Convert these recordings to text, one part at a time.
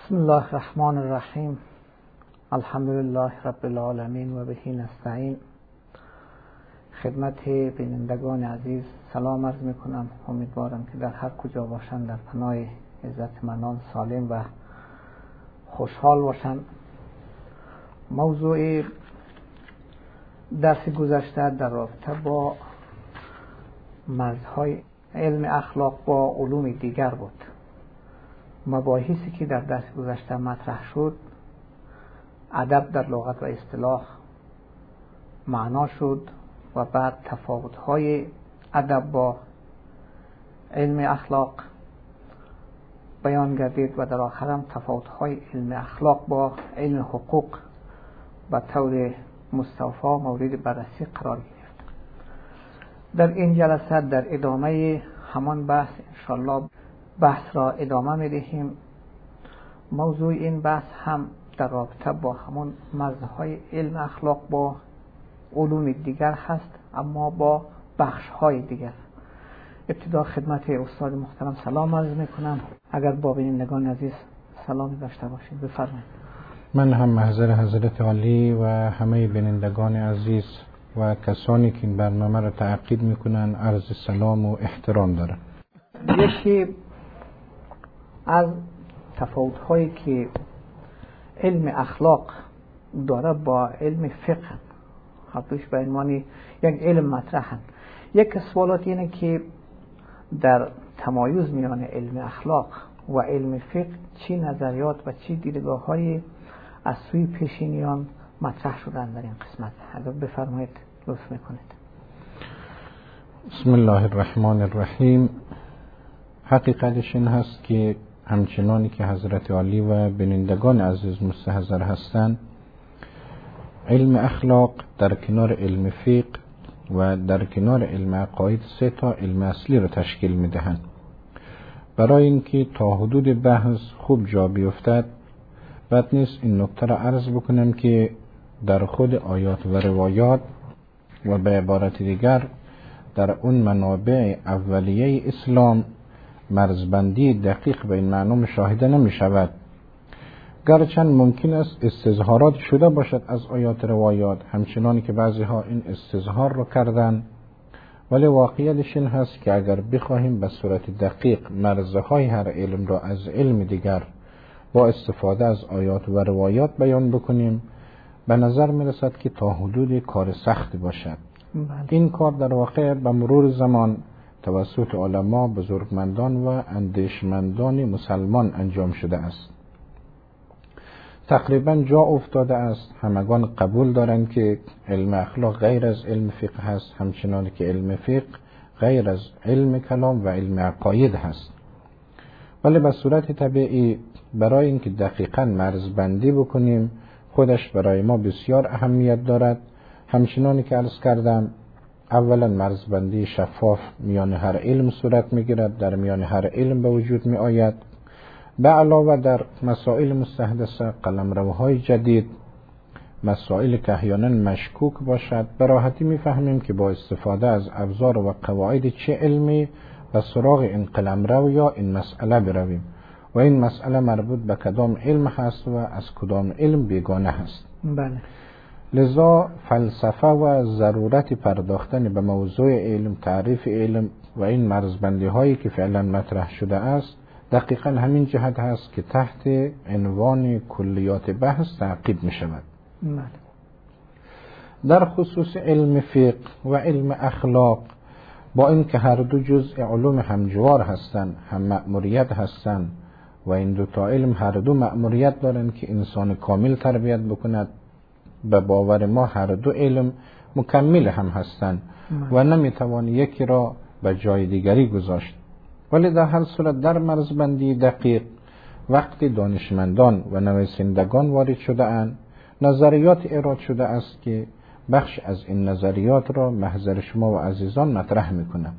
بسم الله الرحمن الرحیم. الحمدلله رب العالمین و بهی نستعین. خدمت بینندگان عزیز سلام عرض میکنم. امیدوارم که در هر کجا باشند در پناه عزتمندان سالم و خوشحال باشند. موضوع درس گذشته در رابطه با مرزهای علم اخلاق با علوم دیگر بود. مباحثی که در درس گذشته مطرح شد، ادب در لغت و اصطلاح معنا شد و بعد تفاوت‌های ادب با علم اخلاق بیان گردید و در آخر هم تفاوت‌های علم اخلاق با علم حقوق به طور مستوفی مورد بررسی قرار گرفت. در این جلسه در ادامه همان بحث انشاءالله بحث را ادامه می‌دهیم. موضوع این بحث هم در رابطه با همون مرزهای علم اخلاق با علوم دیگر هست، اما با بخش‌های دیگر. ابتدا خدمت استاد محترم سلام عرض می‌کنم. اگر با بینندگان عزیز سلامی داشته باشید بفرمایید. من هم محضر حضرت عالی و همه بینندگان عزیز و کسانی که این برنامه را تعقیب می‌کنند عرض سلام و احترام دارم. یکی از تفاوت‌هایی که علم اخلاق داره با علم فقه، خطوش به عنوان یک علم مطرحن. یک سوالات اینه که در تمایز میان علم اخلاق و علم فقه چی نظریات و چی دیدگاه‌های از سوی پیشینیان مطرح شدن در این قسمت؟ اگر بفرمایید لطف میکنید. بسم الله الرحمن الرحیم. حقیقتش این هست که همچنانی که حضرت عالی و بینندگان عزیز مستحضر هستند، علم اخلاق در کنار علم فقه و در کنار علم عقاید 3 تا علم اصلی را تشکیل میدهند. برای اینکه تا حدود بحث خوب جا بیفتد، بد نیست این نکته را عرض بکنم که در خود آیات و روایات و به عبارت دیگر در اون منابع اولیه اسلام مرزبندی دقیق به این معنی مشاهده نمی شود. گرچند ممکن است استظهارات شده باشد از آیات روایات، همچنانی که بعضی ها این استظهار رو کردن، ولی واقعیتش این هست که اگر بخواهیم به صورت دقیق مرزهای هر علم را از علم دیگر با استفاده از آیات و روایات بیان بکنیم، به نظر می رسد که تا حدود کار سخت باشد. این کار در واقع به مرور زمان توسط علما، بزرگمندان و اندیشمندان مسلمان انجام شده است. تقریبا جا افتاده است، همگان قبول دارند که علم اخلاق غیر از علم فقه هست، همچنان که علم فقه غیر از علم کلام و علم عقاید هست. ولی به صورت طبیعی برای اینکه دقیقاً مرزبندی بکنیم خودش برای ما بسیار اهمیت دارد. همچنانی که عرض کردم، اولا مرزبندی شفاف میان هر علم صورت میگیرد، در میان هر علم به وجود می آید. به علاوه در مسائل مستحدثه، قلمروهای جدید، مسائل که احیانا مشکوک باشد، به راحتی میفهمیم که با استفاده از ابزار و قواعد چه علمی به سراغ این قلمرو یا این مسئله برویم و این مسئله مربوط به کدام علم هست و از کدام علم بیگانه هست. بله. لذا فلسفه و ضرورت پرداختن به موضوع علم، تعریف علم و این مرزبندی هایی که فعلا مطرح شده است، دقیقا همین جهت هست که تحت عنوان کلیات بحث تعقیب می شود. بله. در خصوص علم فقه و علم اخلاق، با اینکه هر دو جزء علوم همجوار هستند، هم مأموریت هستند و این دو تا علم هر دو مأموریت دارند که انسان کامل تربیت بکند، به باور ما هر دو علم مکمل هم هستند و نمیتوان یکی را به جای دیگری گذاشت. ولی در هر صورت در مرزبندی دقیق وقتی دانشمندان و نویسندگان وارد شده اند، نظریات ایراد شده است که بخش از این نظریات را محضر شما و عزیزان مطرح میکنم.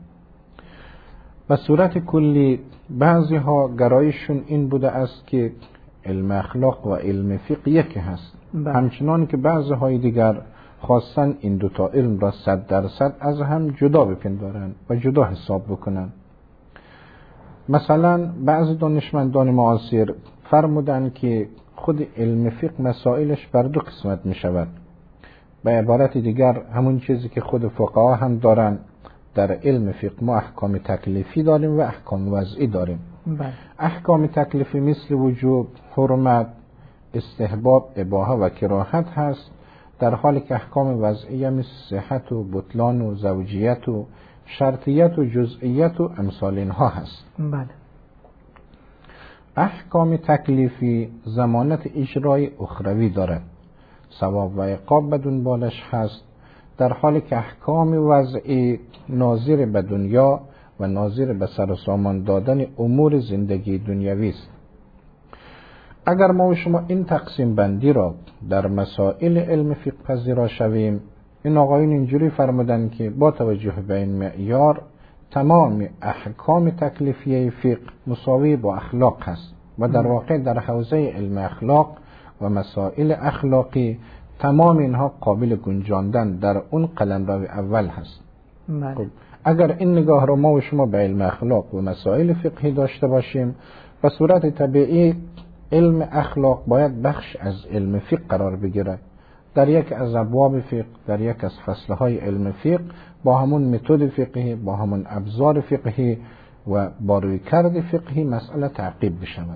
به صورت کلی بعضی ها گرایششون این بوده است که علم اخلاق و علم فقه یکی هست، همچنان که بعضی های دیگر خواستن این دوتا علم را 100% از هم جدا بپندارند و جدا حساب بکنند. مثلا بعضی دانشمندان معاصر فرمودن که خود علم فقه مسائلش بر دو قسمت می شود. به عبارت دیگر همون چیزی که خود فقها هم دارن، در علم فقه ما احکام تکلیفی داریم و احکام وضعی داریم. احکام تکلیفی مثل وجوب، حرمت، استحباب، اباحه و کراهت هست، در حالی که احکام وضعی مثل صحت و بطلان و زوجیت و شرطیت و جزئیت و امثال اینها هست. بله. احکام تکلیفی ضمانت اجرای اخروی دارد، ثواب و عقاب بدون بالش هست، در حالی که احکام وضعی ناظر به دنیا و ناظر به سر و سامان دادن امور زندگی دنیوی است. اگر ما و شما این تقسیم بندی را در مسائل علم فقه پذیرا شویم، این آقایون اینجوری فرمودن که با توجه به این معیار تمام احکام تکلیفیه فقه مساوی با اخلاق هست و در واقع در حوزه علم اخلاق و مسائل اخلاقی تمام اینها قابل گنجاندن در اون قلمرو اول هست. خب اگر این نگاه را ما و شما به علم اخلاق و مسائل فقهی داشته باشیم، به صورت طبیعی علم اخلاق باید بخش از علم فقه قرار بگیرد، در یک از ابواب فقه، در یک از فصلهای علم فقه، با همون متد فقهی، با همون ابزار فقهی و با رویکرد فقهی مسئله تعقیب بشود.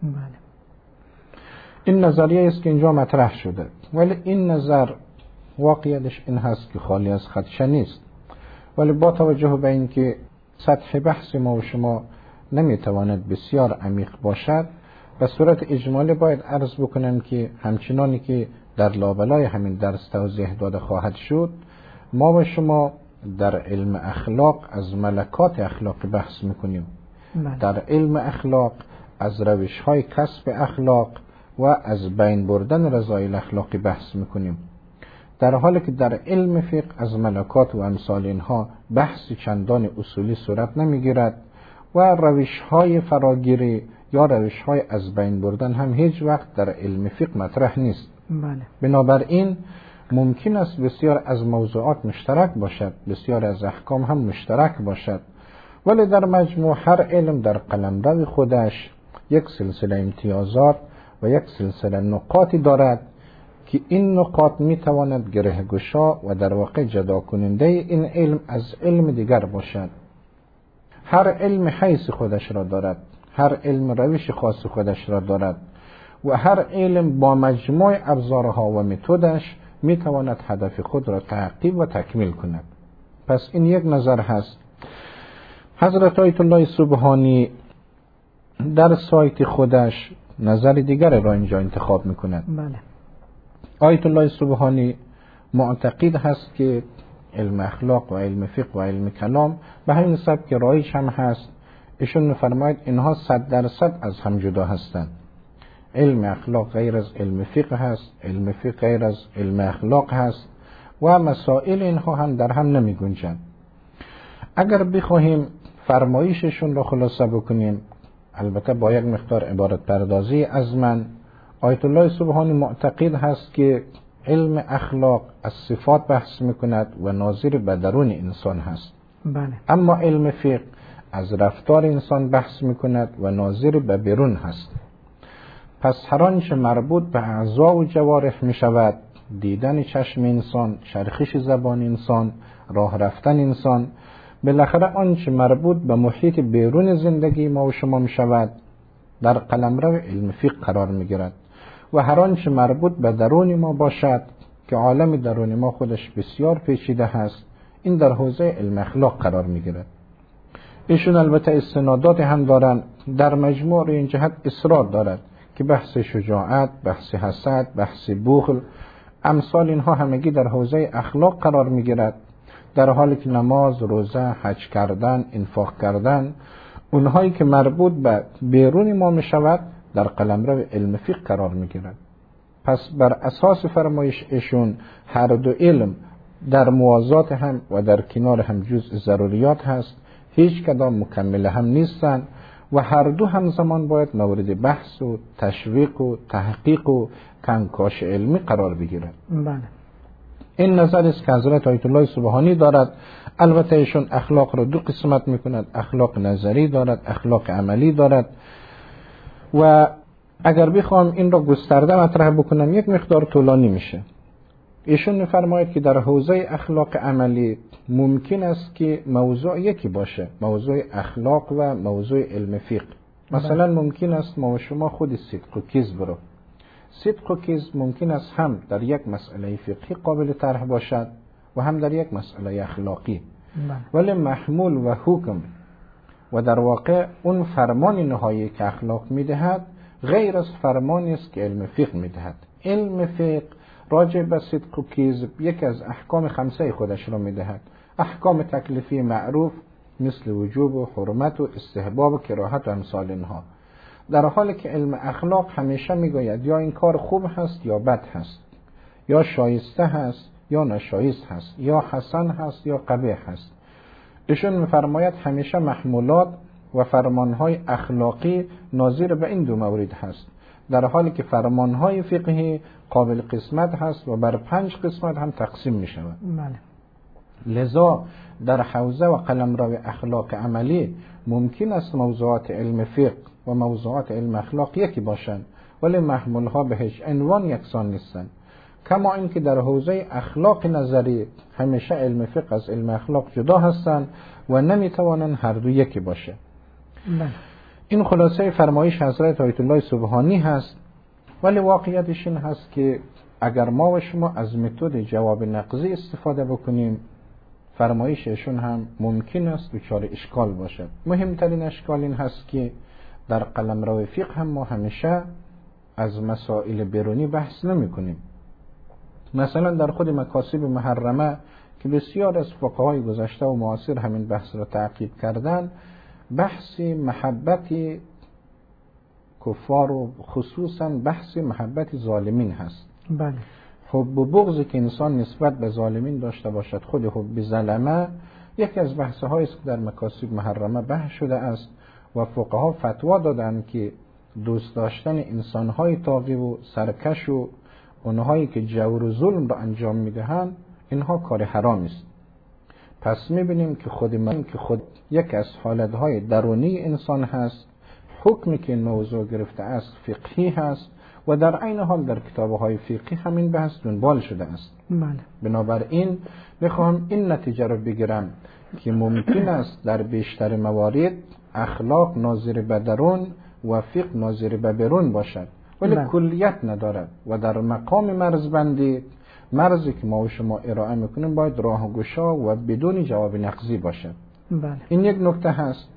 این نظریه است که اینجا مطرح شده، ولی این نظر واقعیتش این هست که خالی از خدشه نیست، ولی با توجه به این که سطح بحث ما و شما نمیتواند بسیار عمیق باشد، به صورت اجمالی باید عرض بکنم که همچنانی که در لابلای همین درس توضیح داده خواهد شد، ما و شما در علم اخلاق از ملکات اخلاق بحث میکنیم. در علم اخلاق از روش‌های کسب اخلاق و از بین بردن رذایل اخلاقی بحث میکنیم، در حالی که در علم فقه از ملکات و امثال اینها بحث چندان اصولی صورت نمیگیرد و روش‌های فراگیری یا روش‌های از بین بردن هم هیچ وقت در علم فقه مطرح نیست. بنابراین ممکن است بسیار از موضوعات مشترک باشد، بسیار از احکام هم مشترک باشد، ولی در مجموع هر علم در قلمرو خودش یک سلسله امتیازات و یک سلسله نقاطی دارد که این نقاط میتواند گرهگشا و در واقع جدا کننده این علم از علم دیگر باشد. هر علم حیث خودش را دارد، هر علم روش خاص خودش را دارد و هر علم با مجموع ابزارها و متدش میتواند هدف خود را تحقیق و تکمیل کند. پس این یک نظر هست. حضرت آیت الله سبحانی در سایت خودش نظر دیگر را اینجا انتخاب میکند. آیت الله سبحانی معتقد هست که علم اخلاق و علم فقه و علم کلام به همین سبک رایج هم هست. ایشون می‌فرماید اینها 100% از هم جدا هستند. علم اخلاق غیر از علم فقه هست، علم فقه غیر از علم اخلاق هست و مسائل اینها هم در هم نمی گنجند. اگر بخواهیم فرمایششون را خلاصه بکنیم، البته با یک مقدار عبارت پردازی از من، آیت الله سبحانی معتقد هست که علم اخلاق از صفات بحث میکند و ناظر به درون انسان هست. اما علم فقه از رفتار انسان بحث میکند و ناظر به بیرون هست. پس هر آنچه مربوط به اعضا و جوارح می شود، دیدن چشم انسان، چرخش زبان انسان، راه رفتن انسان، بالاخره آنچه مربوط به محیط بیرون زندگی ما و شما می شود، در قلمرو علم فقه قرار می گیرد و هر آنچه مربوط به درون ما باشد که عالم درون ما خودش بسیار پیچیده هست، این در حوزه علم اخلاق قرار می گیرد. ایشون البته استنادات هم دارن، در مجموع این جهت اصرار دارد که بحث شجاعت، بحث حسد، بحث بخل، امثال اینها همگی در حوزه اخلاق قرار می گیرد، در حالی که نماز، روزه، حج کردن، انفاق کردن، اونهایی که مربوط به بیرون ما می شود، در قلمرو علم فقه قرار می گیرد. پس بر اساس فرمایش ایشون هر دو علم در موازات هم و در کنار هم جزء ضروریات هست، هیچ کدام مکمل هم نیستن و هر دو همزمان باید مورد بحث و تشویق و تحقیق و کنکاش علمی قرار بگیرد. این نظر است که حضرت آیت الله سبحانی دارد. البته ایشون اخلاق رو دو قسمت میکند، اخلاق نظری دارد، اخلاق عملی دارد. و اگر بخوام این را گسترده مطرح بکنم یک مقدار طولانی میشه. ایشون میفرماید که در حوزه اخلاق عملی ممکن است که موضوع یکی باشه، موضوع اخلاق و موضوع علم فقه. مثلا ممکن است ما و شما خود صدق و کذب رو، صدق و کذب ممکن است هم در یک مسئله فقهی قابل طرح باشد و هم در یک مسئله اخلاقی، ولی محمول و حکم و در واقع اون فرمان نهایی که اخلاق میدهد غیر از فرمانی است که علم فقه میدهد. علم فقه راجع به صدق و کذب یکی از احکام خمسه خودش را میدهد، احکام تکلیفی معروف مثل وجوب و حرمت و استحباب و کراهت و امثال اینها، در حالی که علم اخلاق همیشه میگوید یا این کار خوب هست یا بد هست، یا شایسته هست یا ناشایست هست، یا حسن هست یا قبیح هست. ایشون میفرماید همیشه محمولات و فرمانهای اخلاقی ناظر به این دو مورد هست، در حالی که فرمانهای فقهی قابل قسمت هست و بر 5 قسمت هم تقسیم می شود. لذا در حوزه و قلمرو اخلاق عملی ممکن است موضوعات علم فقه و موضوعات علم اخلاق یکی باشند، ولی محمولها به هیچ عنوان یکسان نیستند. کما اینکه در حوزه اخلاق نظری همیشه علم فقه از علم اخلاق جدا هستند و نمیتوانند هر دو یکی باشه. این خلاصه فرمایش حضرت آیت الله سبحانی هست. ولی واقعیتش این هست که اگر ما و شما از متد جواب نقضی استفاده بکنیم، فرمایششون هم ممکن است دچار اشکال باشد. مهمترین اشکال این هست که در قلمرو فقه هم ما همیشه از مسائل بیرونی بحث نمی کنیم. مثلا در خود مکاسب محرمه که بسیار از فقهای گذشته و معاصر همین بحث را تعقیب کردن، بحث محبت کفار و خصوصا بحث محبت ظالمین هست. بله. حب و بغضی که انسان نسبت به ظالمین داشته باشد، خود حب ظلمه، یکی از بحث‌هایی است که در مکاسب محرمه بحث شده است و فقها فتوا دادند که دوست داشتن انسان‌های طاغی و سرکش و اونهایی که جور و ظلم را انجام میدهند اینها کار حرام است. پس میبینیم که خود یک از حالتهای درونی انسان هست. حکمی که این موضوع گرفته است فقهی هست و در عین حال در کتابهای فقهی همین بحث دنبال شده است. بنابراین میخوام این نتیجه رو بگیرم که ممکن است در بیشتر موارد اخلاق ناظر به درون و فقه ناظر به بیرون باشد، ولی کلیت ندارد و در مقام مرزبندی، مرزی که ما و شما ارائه میکنیم باید راهگشا و بدون جواب نقضی باشد. این یک نکته هست.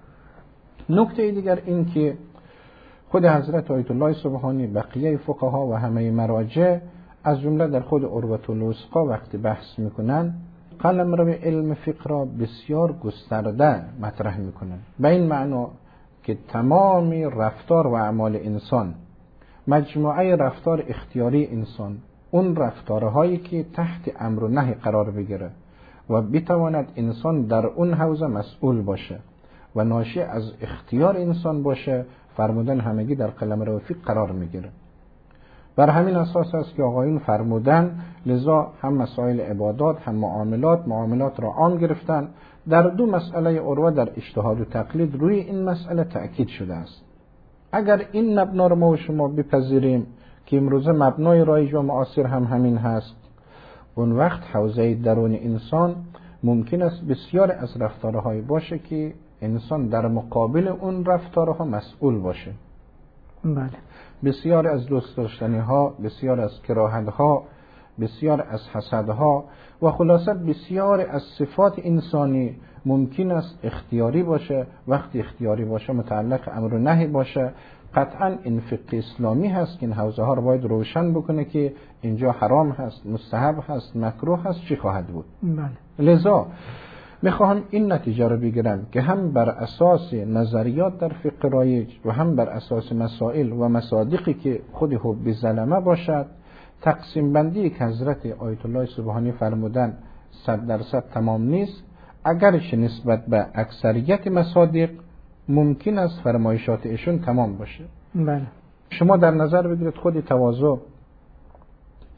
نکته دیگر این که خود حضرت آیت الله سبحانی، بقیه فقها و همه مراجع از جمله در خود عروة الوثقی وقتی بحث میکنن قلمرو علم فقه را بسیار گسترده مطرح میکنن، به این معنا که تمام رفتار و اعمال انسان، مجموعه رفتار اختیاری انسان، اون رفتارهایی که تحت امر و نهی قرار بگیره و بتواند انسان در اون حوزه مسئول باشه و ناشی از اختیار انسان باشه، فرمودن همگی در قلمرو فقه قرار میگیره. بر همین اساس است که آقایون فرمودن، لذا هم مسائل عبادات هم معاملات را عام گرفتن. در دو مسئله عروه در اجتهاد و تقلید روی این مسئله تأکید شده است. اگر این مبنا رو ما و شما بپذیریم که امروزه مبنای رایج و معاصر هم همین هست، اون وقت حوزه درون انسان ممکن است بسیار از رفتارهای باشه که انسان در مقابل اون رفتارها مسئول باشه. بله. بسیار از دوست داشتنی ها، بسیار از کراهت ها، بسیار از حسد ها و خلاصه بسیار از صفات انسانی ممکن است اختیاری باشه. وقتی اختیاری باشه متعلق امر و نهی باشه، قطعا این فقه اسلامی هست که این حوزه ها رو باید روشن بکنه که اینجا حرام هست، مستحب هست، مکروه هست، چی خواهد بود. بله. لذا میخواهم این نتیجه رو بگیرم که هم بر اساس نظریات در فقه رایج و هم بر اساس مسائل و مصادیقی که خود حب ظلمه باشد، تقسیم بندی که حضرت آیت الله سبحانی فرمودن 100% تمام نیست، اگرچه نسبت به اکثریت مصادیق ممکن است فرمایشات ایشون تمام باشه. بله. شما در نظر بگیرید خود تواضع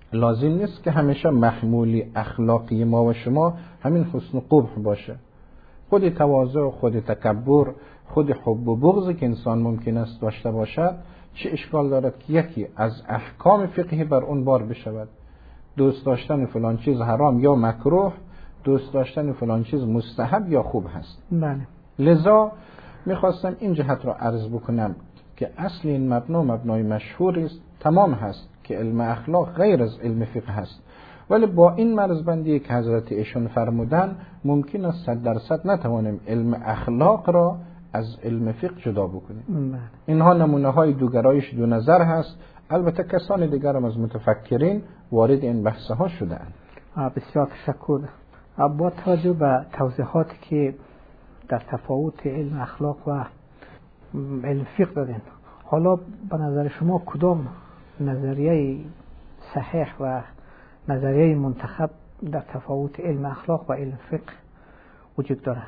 لازم نیست که همیشه محمولی اخلاقی ما و شما همین حسن و قبح باشه. خود تواضع، خود تکبر، خود حب و بغضی که انسان ممکن است داشته باشد، چه اشکال دارد که یکی از احکام فقهی بر اون بار بشود؟ دوست داشتن فلان چیز حرام یا مکروه، دوست داشتن فلان چیز مستحب یا خوب هست. بله. لذا میخواستم این جهت را عرض بکنم که اصل این مبنای مشهوری است، تمام هست که علم اخلاق غیر از علم فقه هست، ولی با این مرزبندی که حضرت ایشون فرمودن ممکن است 100% نتوانیم علم اخلاق را از علم فقه جدا بکنیم. اینها نمونه های دوگرایش دو نظر هست. البته کسان دیگر هم از متفکرین وارد این بحث ها شدند. بسیار تشکر. با توجه به توضیحاتی که در تفاوت علم اخلاق و علم فقه دادین، حالا به نظر شما کدام نظریه صحیح و نظریه منتخب در تفاوت علم اخلاق و علم فقه وجود دارد؟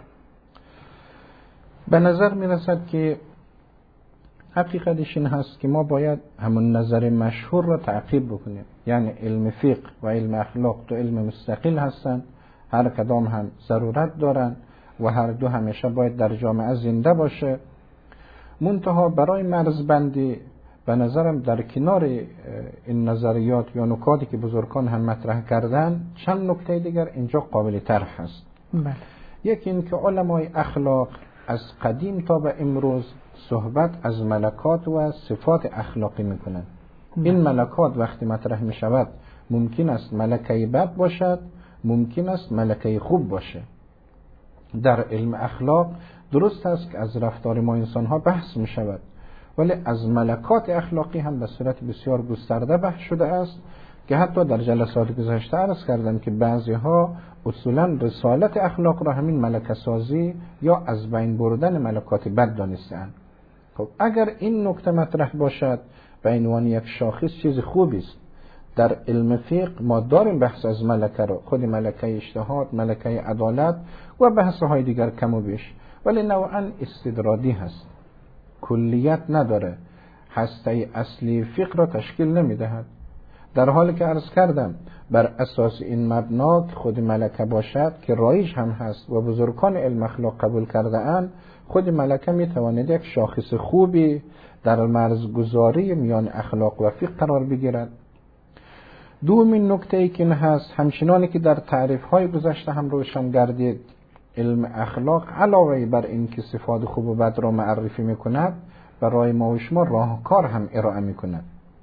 به نظر می رسد که حقیقتش این هست که ما باید همون نظر مشهور را تعقیب بکنیم. یعنی علم فقه و علم اخلاق دو علم مستقل هستند، هر کدام هم ضرورت دارن و هر دو همیشه باید در جامعه زنده باشه. منتها برای مرزبندی به نظرم در کنار این نظریات یا نکاتی که بزرگان هم مطرح کردن، چند نکته دیگر اینجا قابل طرح هست. بله. یکی این که علمای اخلاق از قدیم تا به امروز صحبت از ملکات و صفات اخلاقی میکنن. این ملکات وقتی مطرح می شود ممکن است ملکه بد باشد، ممکن است ملکه خوب باشه. در علم اخلاق درست است که از رفتار ما انسان ها بحث می شود، ولی از ملکات اخلاقی هم به صورت بسیار گسترده بحث شده است که حتی در جلسات گذشته عرض کردم که بعضی ها اصولا رسالت اخلاق را همین ملکه سازی یا از بین بردن ملکات بد دانستند. خب اگر این نکته مطرح باشد به عنوان یک شاخص چیز خوبی است. در علم فقه ما داریم بحث از ملکه را، خود ملکه اجتهاد، ملکه عدالت و بحث های دیگر کم و بیش، ولی نوعا استدرادی هست، کلیت نداره، هسته اصلی فقه را تشکیل نمیدهد. در حالی که عرض کردم بر اساس این مبنا خود ملکه باشد که رایج هم هست و بزرگان علم اخلاق قبول کرده اند، خود ملکه میتواند یک شاخص خوبی در مرزگذاری میان اخلاق و فقه قرار بگیرد. دومین نکته ای که این هست، همچنانی که در تعریف های گذشته هم روشن گردید، علم اخلاق علاوه بر این که صفات خوب و بد را معرفی میکند، برای ما و شما راهکار هم ارائه میکند.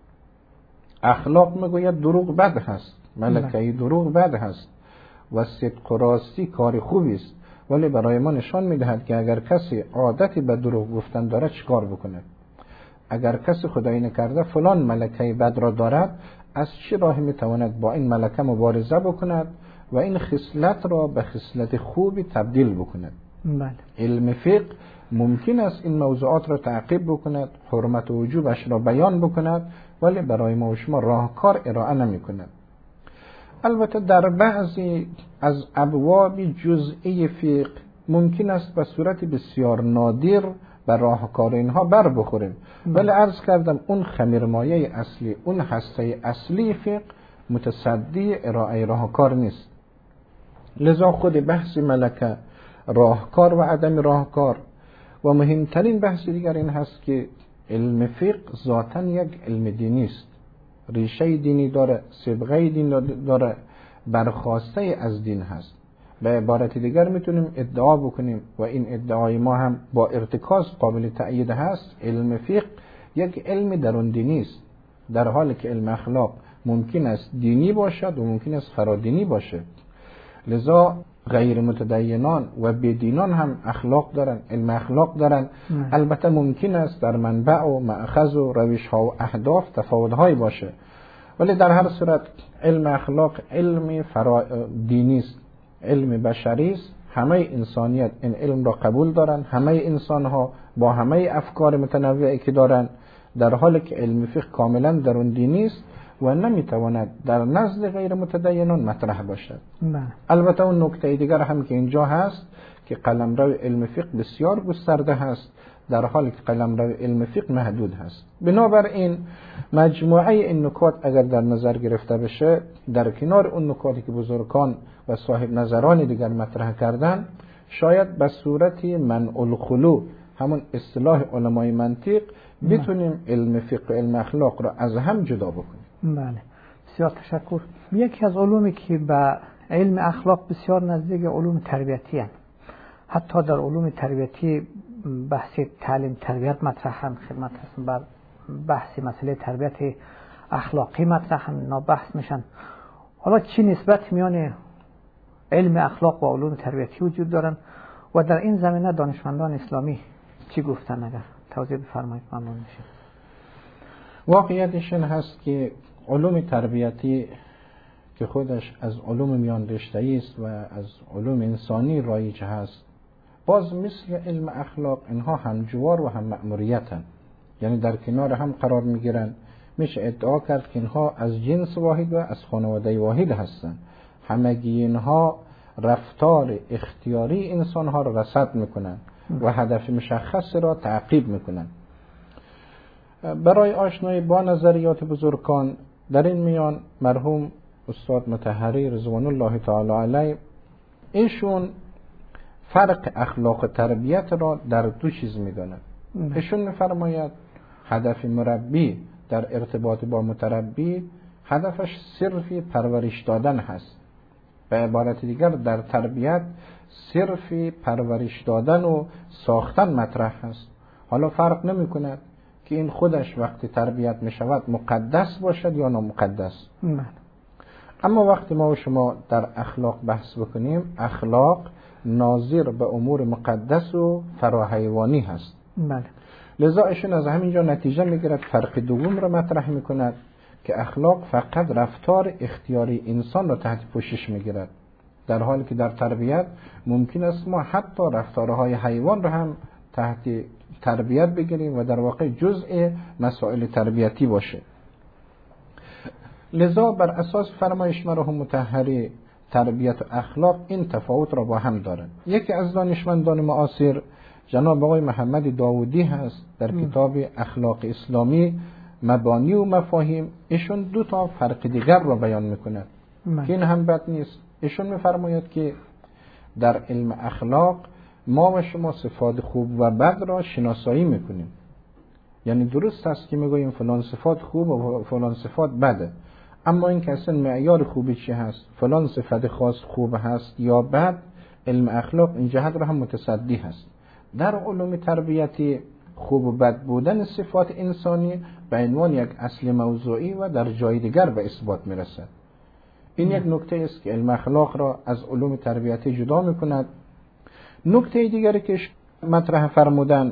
اخلاق میگوید دروغ بد هست، ملکه دروغ بد هست و صدق و راستی کار خوبی است، ولی برای ما نشان میدهد که اگر کسی عادتی به دروغ گفتن دارد چیکار بکنه. اگر کسی خدایی نکرده فلان ملکه بد را دارد، از چه راهی میتواند با این ملکه مبارزه بکند و این خصلت را به خصلت خوبی تبدیل بکند. بله. علم فقه ممکن است این موضوعات را تعقیب بکند، حرمت و وجوبش را بیان بکند، ولی برای ما و شما راهکار ارائه نمی کند. البته در بعضی از ابواب جزئی فقه ممکن است به صورت بسیار نادر به راهکار اینها بر بخوریم، ولی عرض کردم اون خمیرمایه اصلی، اون هسته اصلی فقه متصدی ارائه راهکار نیست. لذا خود بحث ملکه، راهکار و عدم راهکار و مهمترین بحث دیگر این هست که علم فقه ذاتاً یک علم دینی است، ریشه دینی داره، سابقه دین داره، برخواسته از دین هست. به عبارت دیگر میتونیم ادعا بکنیم و این ادعای ما هم با ارتکاز قابل تأیید هست، علم فقه یک علم درون دینی است، در حالی که علم اخلاق ممکن است دینی باشد و ممکن است فرادینی باشد. لذا غیر متدینان و بدینان هم اخلاق دارن، علم اخلاق دارن. البته ممکن است در منبع و مأخذ و روش ها و اهداف تفاوت های باشه، ولی در هر صورت علم اخلاق علم دینی است، علم بشری است. همه انسانیت این علم را قبول دارن، همه انسان ها با همه افکار متنوعی که دارن، در حالی که علم فقه کاملا درون دینی است و نمیتواند در نزد غیر متدینان مطرح باشد. البته اون نکته دیگر هم که اینجا هست که قلمرو علم فقه بسیار گسترده هست، در حالی که قلمرو علم فقه محدود هست. بنابراین مجموعه این نکات اگر در نظر گرفته بشه، در کنار اون نکاتی که بزرگان و صاحب نظران دیگر مطرح کردن، شاید به صورت منع الخلو، همون اصطلاح علمای منطق، بتونیم علم فقه و علم اخلاق را از هم جدا بکنیم. بله، بسیار تشکر. یکی از علومی که به علم اخلاق بسیار نزدیک علوم تربیتی هست. حتی در علوم تربیتی بحث تعلیم تربیت مطرح هم خدمت هستن، بر بحث مسئله تربیت اخلاقی مطرح هم اینا بحث میشن. حالا چی نسبت میان علم اخلاق و علوم تربیتی وجود دارن و در این زمینه دانشمندان اسلامی چی گفتن؟ اگر توضیح بفرمایید ممنون میشه. واقعیتش این هست که علوم تربیتی که خودش از علوم میان رشته‌ای است و از علوم انسانی رایج هست، باز مثل علم اخلاق اینها همجوار و هم مأموریتن، یعنی در کنار هم قرار میگیرن. میشه ادعا کرد که اینها از جنس واحد و از خانواده واحد هستن. همگی اینها رفتار اختیاری انسانها را رصد میکنن و هدف مشخص را تعقیب میکنن. برای آشنایی با نظریات بزرگان در این میان مرحوم استاد مطهری رضوان الله تعالی علیه، ایشون فرق اخلاق و تربیت را در دو چیز میداند. ایشون میفرماید هدف مربی در ارتباط با متربی هدفش صرفی پرورش دادن هست. به عبارت دیگر در تربیت صرفی پرورش دادن و ساختن مطرح هست. حالا فرق نمی کند که این خودش وقتی تربیت می شود مقدس باشد یا نامقدس. اما وقتی ما و شما در اخلاق بحث بکنیم، اخلاق ناظر به امور مقدس و فراحیوانی هست. بله. لذا ایشون از همینجا نتیجه میگیرد، فرق دوم را مطرح میکند که اخلاق فقط رفتار اختیاری انسان را تحت پوشش میگیرد، در حالی که در تربیت ممکن است ما حتی رفتارهای حیوان را هم تحت تربیت بگیریم و در واقع جزء مسائل تربیتی باشه. لذا بر اساس فرمایش مرحوم مطهری تربیت و اخلاق این تفاوت را با هم دارند. یکی از دانشمندان معاصر جناب آقای محمد داودی هست، در کتاب اخلاق اسلامی مبانی و مفاهیم ایشون دو تا فرق دیگر را بیان میکند که این هم بد نیست. ایشون میفرماید که در علم اخلاق ما و شما صفات خوب و بد را شناسایی میکنیم. یعنی درست است که میگوییم فلان صفات خوب و فلان صفات بده، اما این که اصلا معیار خوبی چی هست، فلان صفت خاص خوب هست یا بد، علم اخلاق این جهت را هم متصدی هست. در علوم تربیتی خوب و بد بودن صفات انسانی به عنوان یک اصل موضوعی و در جای دیگر به اثبات میرسد. این یک نکته است که علم اخلاق را از علوم تربیتی جدا میکند. نکته دیگری که مطرح فرمودن،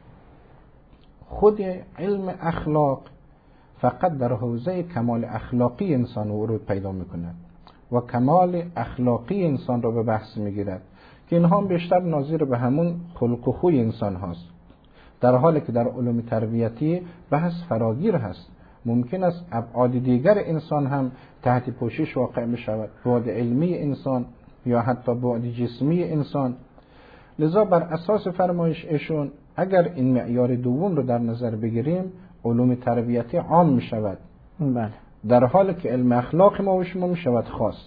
خود علم اخلاق فقط در حوزه کمال اخلاقی انسان ورود پیدا میکند و کمال اخلاقی انسان را به بحث میگیرد که اینها بیشتر ناظر به همون خلق و خوی انسان هاست، در حالی که در علوم تربیتی بحث فراگیر هست. ممکن است ابعاد دیگر انسان هم تحت پوشش واقع بشود، بعد علمی انسان یا حتی بعد جسمی انسان. لذا بر اساس فرمایش ایشون اگر این معیار دوم رو در نظر بگیریم، علوم تربیتی عام می شود، در حالی که علم اخلاق ما و شما می شود خاص.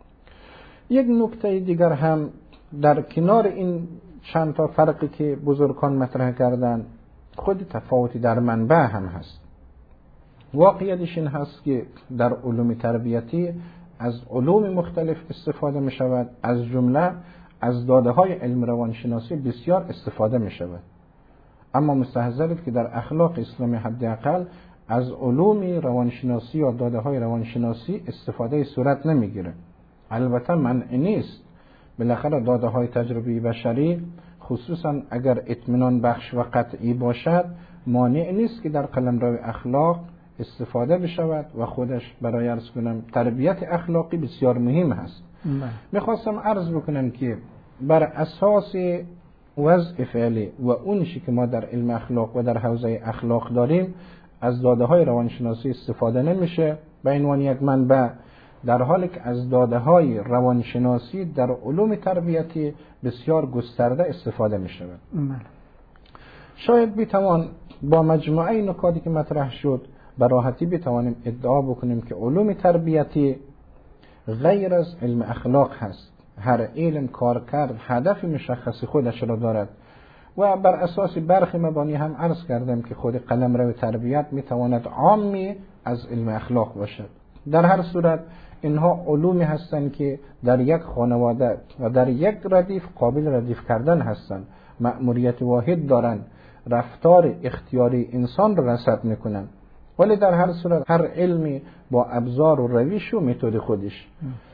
یک نکته دیگر هم در کنار این چند تا فرقی که بزرگان مطرح کردن، خود تفاوتی در منبع هم هست. واقعیتش این هست که در علوم تربیتی از علوم مختلف استفاده می شود، از جمله از داده های علم روانشناسی بسیار استفاده می شود. اما مستحضرید که در اخلاق اسلامی حداقل از علوم روانشناسی یا داده های روانشناسی استفاده صورت نمی گیره. البته منع نیست، بالاخره داده های تجربی بشری خصوصا اگر اطمینان بخش و قطعی باشد مانع نیست که در قلمرو اخلاق استفاده بشود و خودش برای عرض کنم تربیت اخلاقی بسیار مهم هست. میخواستم عرض بکنم که بر اساس وضع فعلی و اونشی که ما در علم اخلاق و در حوزه اخلاق داریم از داده های روانشناسی استفاده نمیشه به عنوان یک منبع، در حالی که از داده های روانشناسی در علوم تربیتی بسیار گسترده استفاده می شود. شاید بتوان با مجموعه نکاتی که مطرح شد به راحتی بتوانیم ادعا بکنیم که علوم تربیتی غیر از علم اخلاق هست. هر علم کارکرد هدف مشخص خودش را دارد و بر اساس برخی مبانی هم عرض کردم که خود قلمرو تربیت میتواند عامی از علم اخلاق باشد. در هر صورت اینها علومی هستند که در یک خانواده و در یک ردیف قابل ردیف کردن هستند، مأموریت واحد دارند، رفتار اختیاری انسان را رصد میکنند، ولی در هر صورت هر علمی با ابزار و روش و متد خودش.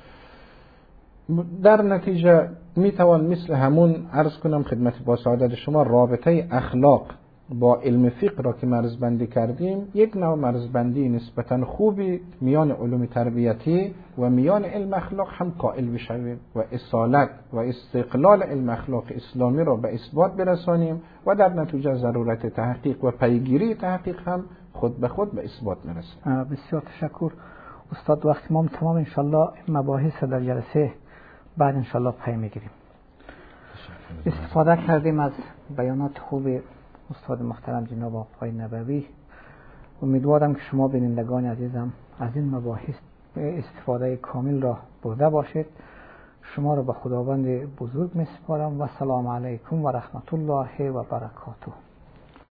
در نتیجه میتوان مثل همون عرض کنم خدمت با سعادت شما رابطه اخلاق با علم فقه را که مرزبندی کردیم یک نوع مرزبندی نسبتا خوبی میان علوم تربیتی و میان علم اخلاق هم قائل بشویم و اصالت و استقلال علم اخلاق اسلامی را به اثبات برسانیم و در نتیجه ضرورت تحقیق و پیگیری تحقیق هم خود به خود به اثبات میرسه. بسیار تشکر استاد. وقتی ما تمام انشالله مباحث در جلسه بعد انشالله پی میگیریم. استفاده کردیم از بیانات خوب استاد محترم جناب آقای نبوی. امیدوارم که شما بینندگان عزیزم از این مباحث استفاده کامل را برده باشید. شما را به خداوند بزرگ میسپارم و سلام علیکم و رحمت الله و برکاته.